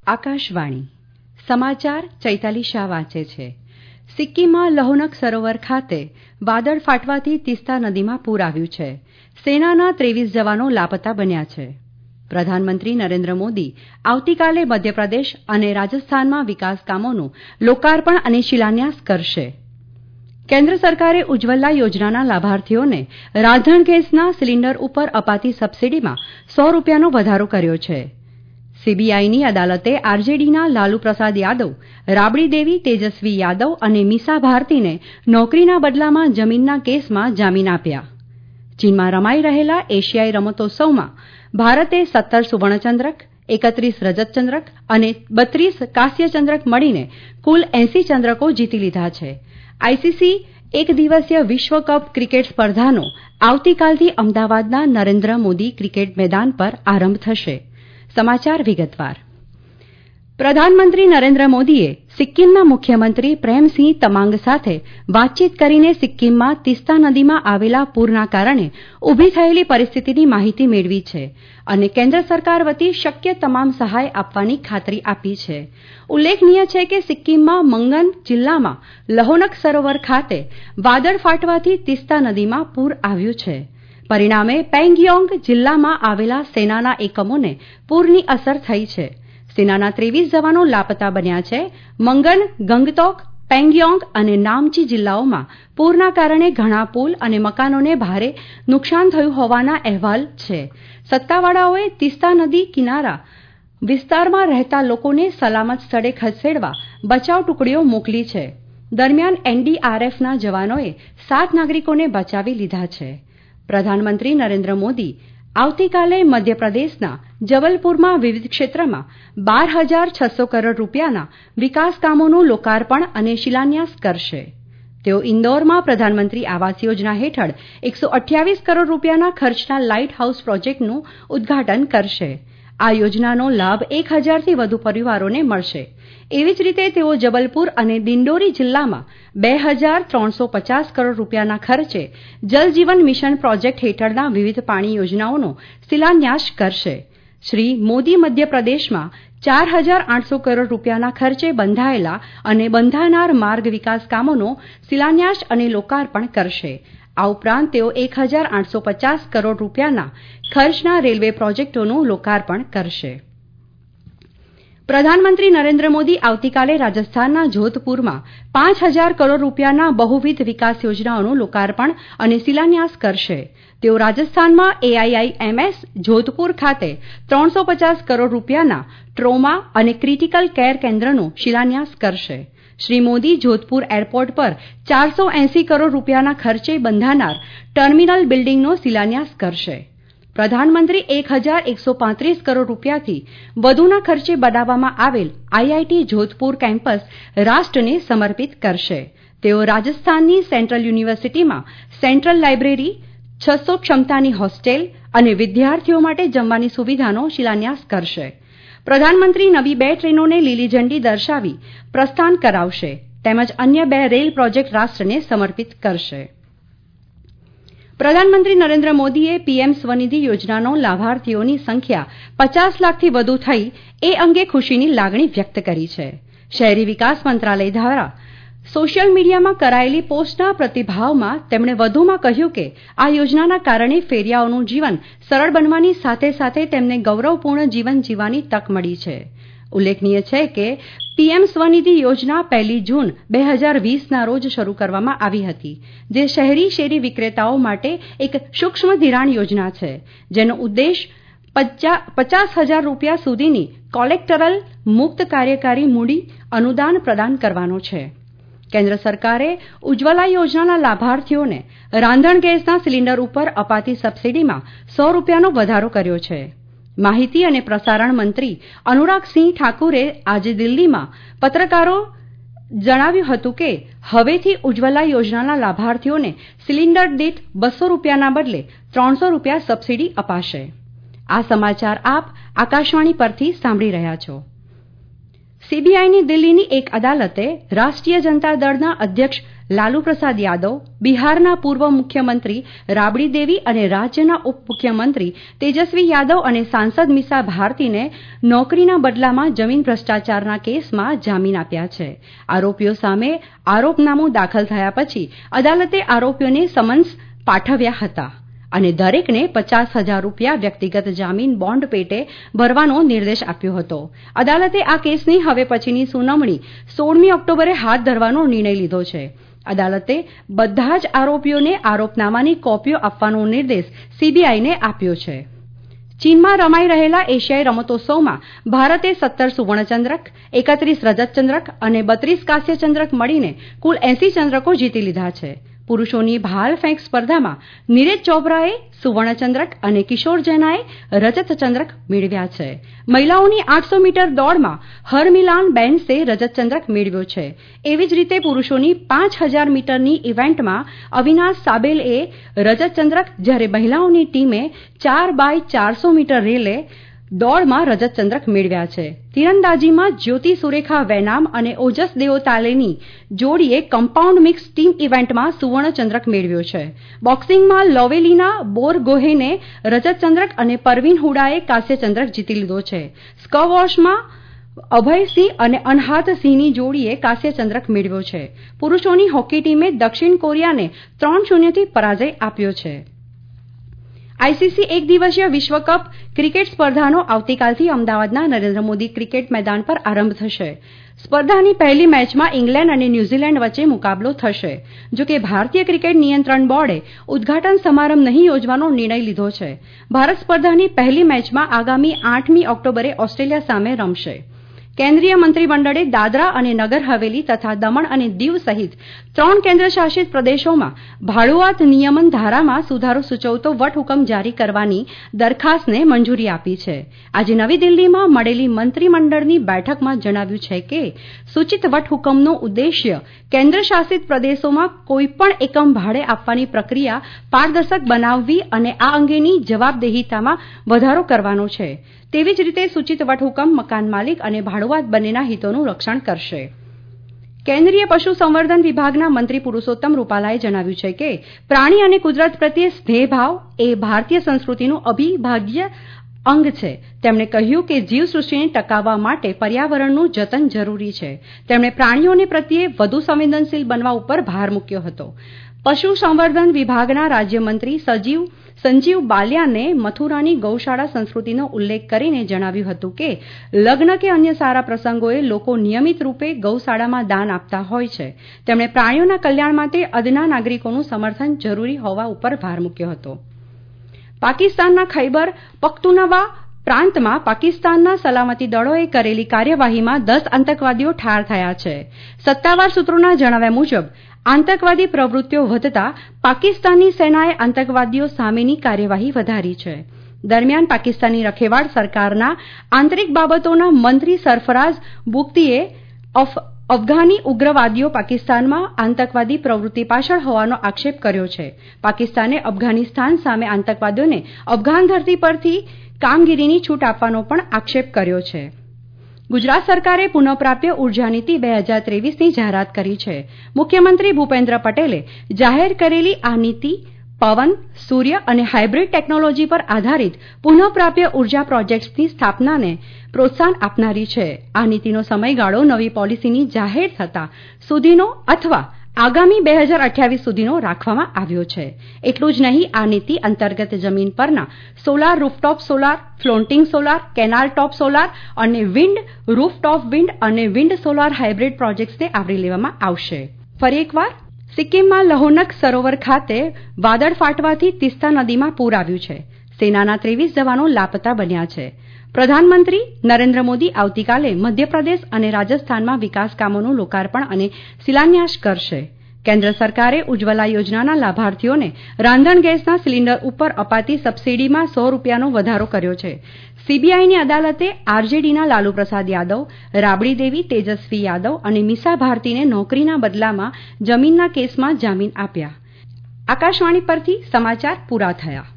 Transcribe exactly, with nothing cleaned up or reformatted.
આકાશવાણી સમાચાર ચૈતાલી શાહ વાંચે છે. સિક્કિમમાં લહોનક સરોવર ખાતે વાદળ ફાટવાથી તીસ્તા નદીમાં પૂર આવ્યું છે. સેનાના ત્રેવીસ જવાનો લાપતા બન્યા છે. પ્રધાનમંત્રી નરેન્દ્ર મોદી આવતીકાલે મધ્યપ્રદેશ અને રાજસ્થાનમાં વિકાસ કામોનું લોકાર્પણ અને શિલાન્યાસ કરશે. કેન્દ્ર સરકારે ઉજ્જવલા યોજનાના લાભાર્થીઓને રાંધણ ગેસના સિલિન્ડર ઉપર અપાતી સબસીડીમાં સો રૂપિયાનો વધારો કર્યો છે. સીબીઆઈની અદાલતે આરજેડીના લાલુ પ્રસાદ યાદવ, રાબડી દેવી, તેજસ્વી યાદવ અને મીસા ભારતીને નોકરીના બદલામાં જમીનના કેસમાં જામીન આપ્યા. ચીનમાં રમાઈ રહેલા એશિયાઈ રમતોત્સવમાં ભારતે સત્તર સુવર્ણચંદ્રક, એકત્રીસ રજતચંદ્રક અને બત્રીસ કાંસ્યચંદ્રક મળીને કુલ એંસી ચંદ્રકો જીતી લીધા છે. આઈસીસી એક દિવસીય વિશ્વકપ ક્રિકેટ સ્પર્ધાનો આવતીકાલથી અમદાવાદના નરેન્દ્ર મોદી ક્રિકેટ મેદાન પર આરંભ થશે. સમાચાર વિગતવાર. પ્રધાનમંત્રી નરેન્દ્ર મોદીએ સિક્કિમના મુખ્યમંત્રી પ્રેમસિંહ તમાંગ સાથે વાતચીત કરીને સિક્કિમમાં તીસ્તા નદીમાં આવેલા પૂરના કારણે ઊભી થયેલી પરિસ્થિતિની માહિતી મેળવી છે અને કેન્દ્ર સરકાર વતી શક્ય તમામ સહાય આપવાની ખાતરી આપી છે. ઉલ્લેખનીય છે કે સિક્કિમમાં મંગન જિલ્લામાં લહોનક સરોવર ખાતે વાદળ ફાટવાથી તીસ્તા નદીમાં પૂર આવ્યું છે. પરિણામે પેંગયોંગ જિલ્લામાં આવેલા સેનાના એકમોને પૂરની અસર થઈ છે. સેનાના ત્રેવીસ જવાનો લાપતા બન્યા છે. મંગન, ગંગતોક, પેંગયોંગ અને નામચી જિલ્લાઓમાં પૂરના કારણે ઘણા પુલ અને મકાનોને ભારે નુકસાન થયું હોવાના અહેવાલ છે. સત્તાવાળાઓએ તીસ્તા નદી કિનારા વિસ્તારમાં રહેતા લોકોને સલામત સ્થળે ખસેડવા બચાવ ટુકડીઓ મોકલી છે. દરમિયાન એનડીઆરએફના જવાનોએ સાત નાગરિકોને બચાવી લીધા છે. પ્રધાનમંત્રી નરેન્દ્ર મોદી આવતીકાલે મધ્યપ્રદેશના જબલપુરમાં વિવિધ ક્ષેત્રમાં બાર હજાર છસો કરોડ રૂપિયાના વિકાસ કામોનું લોકાર્પણ અને શિલાન્યાસ કરશે. તેઓ ઇન્દોરમાં પ્રધાનમંત્રી આવાસ યોજના હેઠળ એકસો અઠ્યાવીસ કરોડ રૂપિયાના ખર્ચના લાઇટ હાઉસ પ્રોજેક્ટનું ઉદ્ઘાટન કરશે. આ યોજનાનો લાભ એક હજારથી વધુ પરિવારોને મળશે. એવી જ રીતે તેઓ જબલપુર અને દિંડોરી જિલ્લામાં બે હજાર ત્રણસો પચાસ કરોડ રૂપિયાના ખર્ચે જલ જીવન મિશન પ્રોજેક્ટ હેઠળના વિવિધ પાણી યોજનાઓનો શિલાન્યાસ કરશે. શ્રી મોદી મધ્યપ્રદેશમાં ચાર હજાર આઠસો કરોડ રૂપિયાના ખર્ચે બંધાયેલા અને બંધાનાર માર્ગ વિકાસ કામોનો શિલાન્યાસ અને લોકાર્પણ કરશે. આ ઉપરાંત તેઓ એક હજાર આઠસો પચાસ કરોડ રૂપિયાના ખર્ચના રેલવે પ્રોજેક્ટોનું લોકાર્પણ કરશે. પ્રધાનમંત્રી નરેન્દ્ર મોદી આવતીકાલે રાજસ્થાનના જોધપુરમાં પાંચ હજાર કરોડ રૂપિયાના બહુવિધ વિકાસ યોજનાઓનું લોકાર્પણ અને શિલાન્યાસ કરશે. તેઓ રાજસ્થાનમાં એઆઈઆઈએમએસ જોધપુર ખાતે ત્રણસો પચાસ કરોડ રૂપિયાના ટ્રોમા અને ક્રિટિકલ કેર કેન્દ્રનો શિલાન્યાસ કરશે. શ્રી મોદી જોધપુર એરપોર્ટ પર ચારસો એંસી કરોડ રૂપિયાના ખર્ચે બંધાનાર ટર્મિનલ બિલ્ડિંગનો શિલાન્યાસ કરશે. પ્રધાનમંત્રી એક હજાર એકસો પાંત્રીસ કરોડ રૂપિયાથી વધુના ખર્ચે બનાવવામાં આવેલ આઈઆઈટી જોધપુર કેમ્પસ રાષ્ટ્રને સમર્પિત કરશે. તેઓ રાજસ્થાનની સેન્ટ્રલ યુનિવર્સિટીમાં સેન્ટ્રલ લાઇબ્રેરી, છસો ક્ષમતાની હોસ્ટેલ અને વિદ્યાર્થીઓ માટે જમવાની સુવિધાનો શિલાન્યાસ કરશે. પ્રધાનમંત્રી નવી બે ટ્રેનોને લીલી ઝંડી દર્શાવી પ્રસ્થાન કરાવશે તેમજ અન્ય બે રેલ પ્રોજેક્ટ રાષ્ટ્રને સમર્પિત કરશે. પ્રધાનમંત્રી નરેન્દ્ર મોદીએ પીએમ સ્વનિધિ યોજનાનો લાભાર્થીઓની સંખ્યા પચાસ લાખથી વધુ થઈ એ અંગે ખુશીની લાગણી વ્યક્ત કરી છે. શહેરી વિકાસ મંત્રાલય દ્વારા સોશિયલ મીડિયામાં કરાયેલી પોસ્ટના પ્રતિભાવમાં તેમણે વધુમાં કહ્યું કે આ યોજનાના કારણે ફેરિયાઓનું જીવન સરળ બનવાની સાથે સાથે તેમને ગૌરવપૂર્ણ જીવન જીવવાની તક મળી છે. ઉલ્લેખનીય છે કે પીએમ સ્વનિધિ યોજના પહેલી જૂન બે હજાર વીસના રોજ શરૂ કરવામાં આવી હતી, જે શહેરી શેરી વિક્રેતાઓ માટે એક સૂક્ષ્મ ધિરાણ યોજના છે, જેનો ઉદ્દેશ પચાસ હજાર રૂપિયા સુધીની કોલેક્ટરલ મુક્ત કાર્યકારી મૂડી અનુદાન પ્રદાન કરવાનો છે. કેન્દ્ર સરકારે ઉજ્જવલા યોજનાના લાભાર્થીઓને રાંધણ ગેસના સિલિન્ડર ઉપર અપાતી સબસીડીમાં સો રૂપિયાનો વધારો કર્યો છે. માહિતી અને પ્રસારણ મંત્રી અનુરાગસિંહ ઠાકુરે આજે દિલ્હીમાં પત્રકારો જણાવ્યું હતું કે હવેથી ઉજ્જવલા યોજનાના લાભાર્થીઓને સિલિન્ડર દીઠ બસો રૂપિયાના બદલે ત્રણસો રૂપિયા સબસીડી અપાશે. આ સમાચાર આપ આકાશવાણી પરથી સાંભળી રહ્યા છો. સીબીઆઈની દિલ્હીની એક અદાલતે રાષ્ટ્રીય જનતા દળના અધ્યક્ષ લાલુ પ્રસાદ યાદવ, બિહારના પૂર્વ મુખ્યમંત્રી રાબડી દેવી અને રાજ્યના ઉપમુખ્યમંત્રી તેજસ્વી યાદવ અને સાંસદ મીસા ભારતીને નોકરીના બદલામાં જમીન ભ્રષ્ટાચારના કેસમાં જામીન આપ્યા છે. આરોપીઓ સામે આરોપનામું દાખલ થયા પછી અદાલતે આરોપીઓને સમન્સ પાઠવ્યા હતા અને દરેકને પચાસ હજાર રૂપિયા વ્યક્તિગત જામીન બોન્ડ પેટે ભરવાનો નિર્દેશ આપ્યો હતો. અદાલતે આ કેસની હવે પછીની સુનાવણી સોળમી ઓક્ટોબરે હાથ ધરવાનો નિર્ણય લીધો છે. અદાલતે બધા જ આરોપીઓને આરોપનામાની કોપીઓ આપવાનો નિર્દેશ સીબીઆઈને આપ્યો છે. ચીનમાં રમાઈ રહેલા એશિયાઈ રમતોત્સવમાં ભારતે સત્તર સુવર્ણચંદ્રક, એકત્રીસ રજતચંદ્રક અને બત્રીસ કાંસ્યચંદ્રક મળીને કુલ એસી ચંદ્રકો જીતી લીધા છે. પુરુષોની ભાલ ફેંક સ્પર્ધામાં નીરજ ચોપરાએ સુવર્ણચંદ્રક અને કિશોર જૈનાએ રજતચંદ્રક મેળવ્યા છે. મહિલાઓની આઠસો મીટર દોડમાં હરમિલાન બેન્સે રજતચંદ્રક મેળવ્યો છે. એવી જ રીતે પુરુષોની પાંચ હજાર મીટરની ઇવેન્ટમાં અવિનાશ સાબેલએ રજતચંદ્રક, જ્યારે મહિલાઓની ટીમે ચાર બાય ચારસો મીટર રેલે દોડમાં રજતચંદ્રક મેળવ્યા છે. તીરંદાજીમાં જ્યોતિ સુરેખા વેનામ અને ઓજસ દેઓતાલેની જોડીએ કમ્પાઉન્ડ મિક્સ ટીમ ઇવેન્ટમાં સુવર્ણચંદ્રક મેળવ્યો છે. બોક્સિંગમાં લોવેલીના બોરગોહેને રજતચંદ્રક અને પરવીન હુડાએ કાંસ્યચંદ્રક જીતી લીધો છે. સ્કવોશમાં અભયસિંહ અને અનહાત સિંહની જોડીએ કાંસ્યચંદ્રક મેળવ્યો છે. પુરુષોની હોકી ટીમે દક્ષિણ કોરિયાને ત્રણ શૂન્યથી પરાજય આપ્યો છે. આઈસીસી એક દિવસીય વિશ્વકપ ક્રિકેટ સ્પર્ધાનો આવતીકાલથી અમદાવાદના નરેન્દ્ર મોદી ક્રિકેટ મેદાન પર આરંભ થશે. સ્પર્ધાની પહેલી મેચમાં ઇંગ્લેન્ડ અને ન્યૂઝીલેન્ડ વચ્ચે મુકાબલો થશે. જો કે ભારતીય ક્રિકેટ નિયંત્રણ બોર્ડે ઉદઘાટન સમારંભ નહીં યોજવાનો નિર્ણય લીધો છે. ભારત સ્પર્ધાની પહેલી મેચમાં આગામી આઠમી ઓક્ટોબરે ઓસ્ટ્રેલિયા સામે રમશે. કેન્દ્રીય મંત્રીમંડળે દાદરા અને નગર હવેલી તથા દમણ અને દીવ સહિત ત્રણ કેન્દ્રશાસિત પ્રદેશોમાં ભાડુઆત નિયમન ધારામાં સુધારો સૂચવતો વટહુકમ જારી કરવાની દરખાસ્તને મંજૂરી આપી છે. આજે નવી દિલ્હીમાં મળેલી મંત્રીમંડળની બેઠકમાં જણાવ્યું છે કે સૂચિત વટહુકમનો ઉદ્દેશ્ય કેન્દ્રશાસિત પ્રદેશોમાં કોઈપણ એકમ ભાડે આપવાની પ્રક્રિયા પારદર્શક બનાવવી અને આ અંગેની જવાબદેહિતામાં વધારો કરવાનો છે. તેવી જ રીતે સૂચિત વટહુકમ મકાન માલિક અને ભાડુઆત બંનેના હિતોનું રક્ષણ કરશે. કેન્દ્રીય પશુ સંવર્ધન વિભાગના મંત્રી પુરુષોત્તમ રૂપાલાએ જણાવ્યું છે કે પ્રાણી અને કુદરત પ્રત્યે સ્નેહભાવ એ ભારતીય સંસ્કૃતિનું અવિભાજ્ય અંગ છે. તેમણે કહ્યું કે જીવસૃષ્ટિને ટકાવવા માટે પર્યાવરણનું જતન જરૂરી છે. તેમણે પ્રાણીઓને પ્રત્યે વધુ સંવેદનશીલ બનવા ઉપર ભાર મૂક્યો હતો. પશુ સંવર્ધન વિભાગના રાજ્યમંત્રી સજીવ સંજીવ બાલિયાને મથુરાની ગૌશાળા સંસ્કૃતિનો ઉલ્લેખ કરીને જણાવ્યું હતું કે લગ્ન કે અન્ય સારા પ્રસંગોએ લોકો નિયમિત રૂપે ગૌશાળામાં દાન આપતા હોય છે. તેમણે પ્રાણીઓના કલ્યાણ માટે અદના નાગરિકોનું સમર્થન જરૂરી હોવા ઉપર ભાર મૂક્યો હતો. પાકિસ્તાનના ખૈબર પખ્તુનવા પ્રાંતમાં પાકિસ્તાનના સલામતી દળોએ કરેલી કાર્યવાહીમાં દસ આતંકવાદીઓ ઠાર થયા છે. સત્તાવાર સૂત્રોના જણાવ્યા મુજબ આતંકવાદી પ્રવૃત્તિઓ વધતા પાકિસ્તાની સેનાએ આતંકવાદીઓ સામેની કાર્યવાહી વધારી છે. દરમિયાન પાકિસ્તાની રખેવાળ સરકારના આંતરિક બાબતોના મંત્રી સરફરાઝ બુખ્તીએ અફઘાની ઉગ્રવાદીઓ પાકિસ્તાનમાં આતંકવાદી પ્રવૃત્તિ પાછળ હોવાનો આક્ષેપ કર્યો છે. પાકિસ્તાને અફઘાનિસ્તાન સામે આતંકવાદીઓને અફઘાન ધરતી પરથી કામગીરીની છૂટ આપવાનો પણ આક્ષેપ કર્યો છે. ગુજરાત સરકારે પુનઃપ્રાપ્ય ઉર્જા નીતિ બે હજાર ત્રેવીસની જાહેરાત કરી છે. મુખ્યમંત્રી ભૂપેન્દ્ર પટેલે જાહેર કરેલી આ નીતિ પવન, સૂર્ય અને હાઇબ્રિડ ટેકનોલોજી પર આધારિત પુનઃપ્રાપ્ય ઉર્જા પ્રોજેક્ટ્સની સ્થાપનાને પ્રોત્સાહન આપનારી છે. આ નીતિનો સમયગાળો નવી પોલિસીની જાહેર થતા સુધીનો અથવા આગામી બે હજાર અઠ્યાવીસ સુધીનો રાખવામાં આવ્યો છે. એટલું જ નહીં, આ નીતિ અંતર્ગત જમીન પરના solar, rooftop solar, floating solar, canal top solar અને વિન્ડ, રૂફટોપ વિન્ડ અને વિન્ડ સોલાર હાઇબ્રિડ પ્રોજેક્ટ્સને આવરી લેવામાં આવશે. ફરી એકવાર સિક્કિમમાં લહોનક સરોવર ખાતે વાદળ ફાટવાથી તીસ્તા નદીમાં પૂર આવ્યું છે. સેનાના ત્રેવીસ જવાનો લાપતા બન્યા છે. પ્રધાનમંત્રી નરેન્દ્ર મોદી આવતીકાલે મધ્યપ્રદેશ અને રાજસ્થાનમાં વિકાસ કામોનું લોકાર્પણ અને શિલાન્યાસ કરશે. કેન્દ્ર સરકારે ઉજ્જવલા યોજનાના લાભાર્થીઓને રાંધણ ગેસના સિલિન્ડર ઉપર અપાતી સબસિડીમાં સો રૂપિયાનો વધારો કર્યો છે. સીબીઆઈની અદાલતે આરજેડીના લાલુ પ્રસાદ યાદવ, રાબડી દેવી, તેજસ્વી યાદવ અને મીસા ભારતીને નોકરીના બદલામાં જમીનના કેસમાં જામીન આપ્યા. આકાશવાણી પરથી સમાચાર પૂરા થયા.